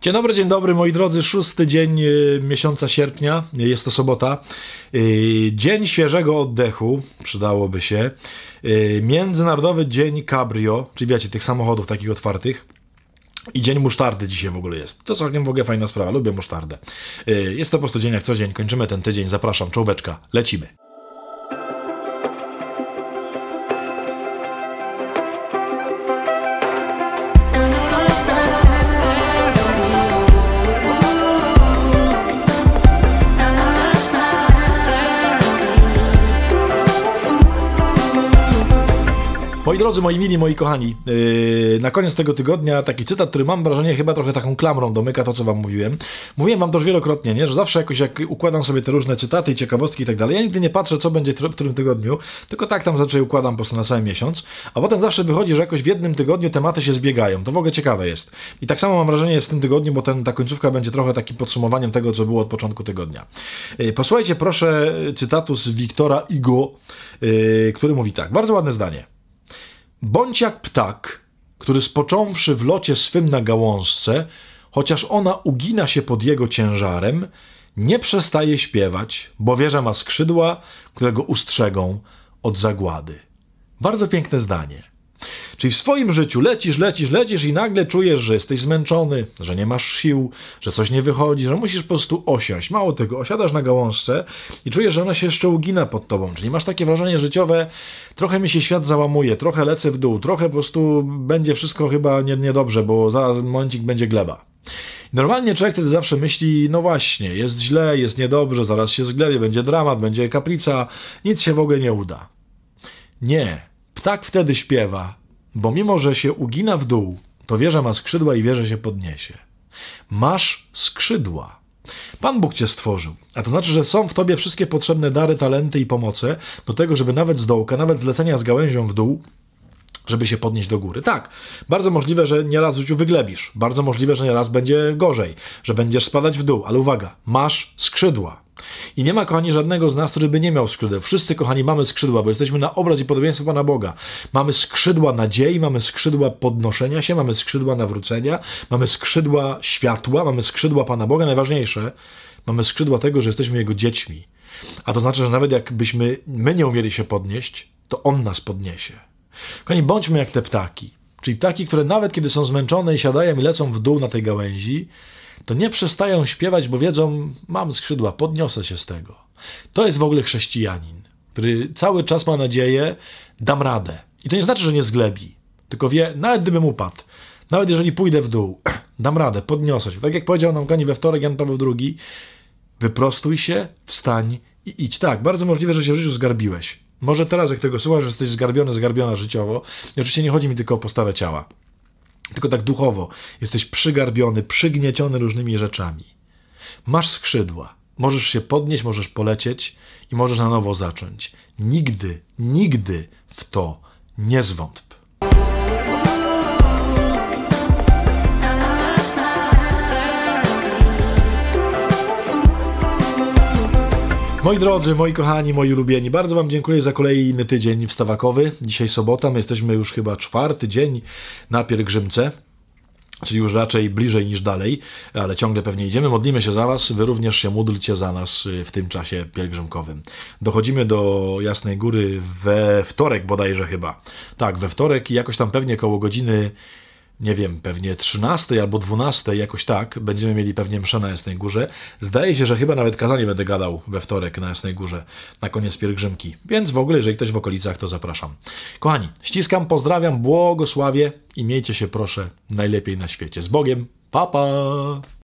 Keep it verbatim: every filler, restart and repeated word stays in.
Dzień dobry, dzień dobry moi drodzy, szósty dzień y, miesiąca sierpnia, jest to sobota, y, dzień świeżego oddechu, przydałoby się, y, Międzynarodowy Dzień Cabrio, czyli wiecie, tych samochodów takich otwartych, i dzień musztardy dzisiaj w ogóle jest. To całkiem w ogóle fajna sprawa, lubię musztardę. Y, jest to po prostu dzień jak co dzień, kończymy ten tydzień, zapraszam, czołóweczka, lecimy. Moi drodzy, moi mili, moi kochani, yy, na koniec tego tygodnia taki cytat, który mam wrażenie chyba trochę taką klamrą domyka to, co wam mówiłem. Mówiłem wam to już wielokrotnie, nie? Że zawsze jakoś jak układam sobie te różne cytaty i ciekawostki i tak dalej, ja nigdy nie patrzę, co będzie w którym tygodniu, tylko tak tam zazwyczaj układam po prostu na cały miesiąc, a potem zawsze wychodzi, że jakoś w jednym tygodniu tematy się zbiegają. To w ogóle ciekawe jest. I tak samo mam wrażenie jest w tym tygodniu, bo ten, ta końcówka będzie trochę takim podsumowaniem tego, co było od początku tygodnia. Yy, posłuchajcie proszę cytatu z Wiktora Hugo, yy, który mówi tak, bardzo ładne zdanie. Bądź jak ptak, który spocząwszy w locie swym na gałązce, chociaż ona ugina się pod jego ciężarem, nie przestaje śpiewać, bo wie, że ma skrzydła, które go ustrzegą od zagłady. Bardzo piękne zdanie. Czyli w swoim życiu lecisz, lecisz, lecisz i nagle czujesz, że jesteś zmęczony, że nie masz sił, że coś nie wychodzi, że musisz po prostu osiąść. Mało tego, osiadasz na gałązce i czujesz, że ona się jeszcze ugina pod tobą. Czyli masz takie wrażenie życiowe, trochę mi się świat załamuje, trochę lecę w dół, trochę po prostu będzie wszystko chyba nie, niedobrze, bo zaraz momencik będzie gleba. Normalnie człowiek wtedy zawsze myśli, no właśnie, jest źle, jest niedobrze, zaraz się zglebie, będzie dramat, będzie kaplica, nic się w ogóle nie uda. Nie. Ptak wtedy śpiewa, bo mimo, że się ugina w dół, to wie, że ma skrzydła i wie, że się podniesie. Masz skrzydła. Pan Bóg cię stworzył, a to znaczy, że są w tobie wszystkie potrzebne dary, talenty i pomoce do tego, żeby nawet z dołka, nawet z lecenia z gałęzią w dół, żeby się podnieść do góry. Tak, bardzo możliwe, że nieraz w życiu wyglebisz, bardzo możliwe, że nieraz będzie gorzej, że będziesz spadać w dół, ale uwaga, masz skrzydła. I nie ma, kochani, żadnego z nas, który by nie miał skrzydeł. Wszyscy, kochani, mamy skrzydła, bo jesteśmy na obraz i podobieństwo Pana Boga. Mamy skrzydła nadziei, mamy skrzydła podnoszenia się, mamy skrzydła nawrócenia, mamy skrzydła światła, mamy skrzydła Pana Boga. Najważniejsze, mamy skrzydła tego, że jesteśmy Jego dziećmi. A to znaczy, że nawet jakbyśmy my nie umieli się podnieść, to On nas podniesie. Kochani, bądźmy jak te ptaki. Czyli ptaki, które nawet kiedy są zmęczone i siadają i lecą w dół na tej gałęzi, to nie przestają śpiewać, bo wiedzą, mam skrzydła, podniosę się z tego. To jest w ogóle chrześcijanin, który cały czas ma nadzieję, dam radę. I to nie znaczy, że nie zglebi, tylko wie, nawet gdybym upadł, nawet jeżeli pójdę w dół, dam radę, podniosę się. Tak jak powiedział nam kochani we wtorek Jan Paweł drugi, wyprostuj się, wstań i idź. Tak, bardzo możliwe, że się w życiu zgarbiłeś. Może teraz, jak tego słuchasz, że jesteś zgarbiony, zgarbiona życiowo. I oczywiście nie chodzi mi tylko o postawę ciała. Tylko tak duchowo. Jesteś przygarbiony, przygnieciony różnymi rzeczami. Masz skrzydła. Możesz się podnieść, możesz polecieć i możesz na nowo zacząć. Nigdy, nigdy w to nie zwątp. Moi drodzy, moi kochani, moi ulubieni, bardzo wam dziękuję za kolejny tydzień wstawakowy. Dzisiaj sobota, my jesteśmy już chyba czwarty dzień na pielgrzymce, czyli już raczej bliżej niż dalej, ale ciągle pewnie idziemy. Modlimy się za was, wy również się módlcie za nas w tym czasie pielgrzymkowym. Dochodzimy do Jasnej Góry we wtorek bodajże chyba. Tak, we wtorek i jakoś tam pewnie koło godziny, nie wiem, pewnie trzynastej albo dwunastej, jakoś tak, będziemy mieli pewnie mszę na Jasnej Górze. Zdaje się, że chyba nawet kazanie będę gadał we wtorek na Jasnej Górze, na koniec pielgrzymki. Więc w ogóle, jeżeli ktoś w okolicach, to zapraszam. Kochani, ściskam, pozdrawiam, błogosławię i miejcie się proszę najlepiej na świecie. Z Bogiem, pa pa!